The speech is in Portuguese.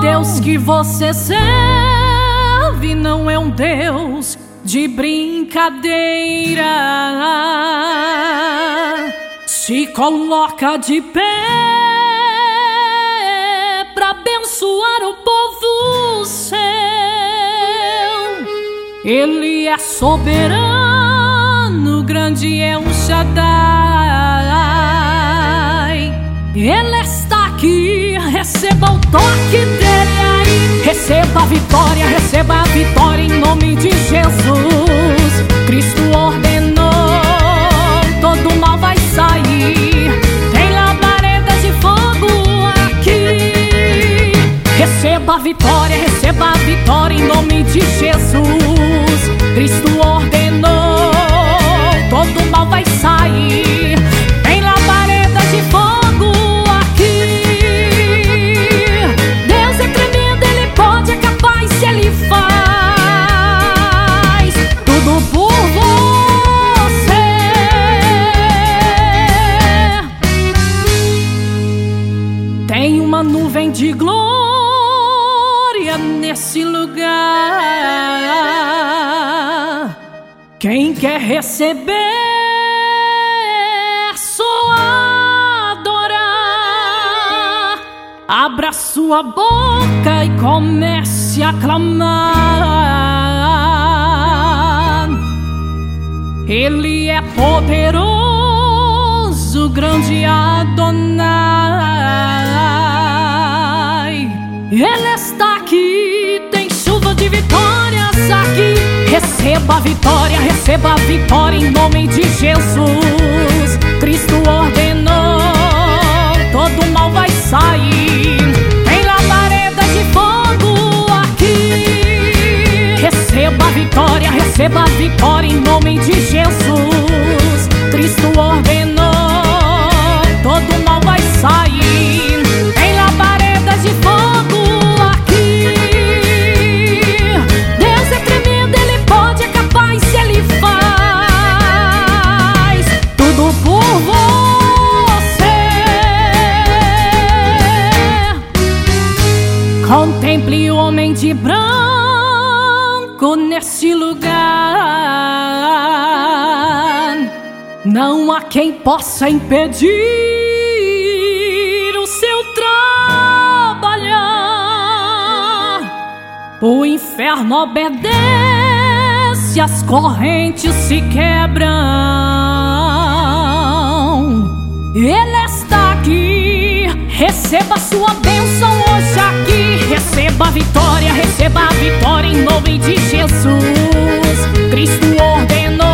Deus que você serve não é um Deus de brincadeira. Se coloca de pé pra abençoar o povo seu. Ele é soberano, grande é o Shaddai. Ele está aqui, receba o toque dele aí. Receba a vitória em nome de Jesus. Cristo ordenou, todo mal vai sair. Tem labaredas de fogo aqui. Receba a vitória em nome de Jesus. Cristo ordenou, todo mal vai sair. Tem labaredas de fogo aqui. Deus é tremendo, Ele pode, é capaz, se Ele faz tudo por você. Tem uma nuvem de glória nesse lugar. Quem quer receber, só adorar. Abra sua boca e comece a clamar. Ele é poderoso, grande Adonai. Ele está aqui, tem chuva de vitórias aqui. Receba a vitória em nome de Jesus. Cristo ordenou, todo mal vai sair. Tem labareda de fogo aqui. Receba a vitória em nome de Jesus. Cristo ordenou, todo mal vai sair. Tem labaredas de fogo aqui. Deus é tremendo, Ele pode, é capaz, se Ele faz tudo por você. Contemple o homem de branco nesse lugar. Não há quem possa impedir o seu trabalhar. O inferno obedece, as correntes se quebram. Ele está aqui, receba sua bênção hoje aqui. Receba a vitória em nome de Jesus. Cristo ordenou,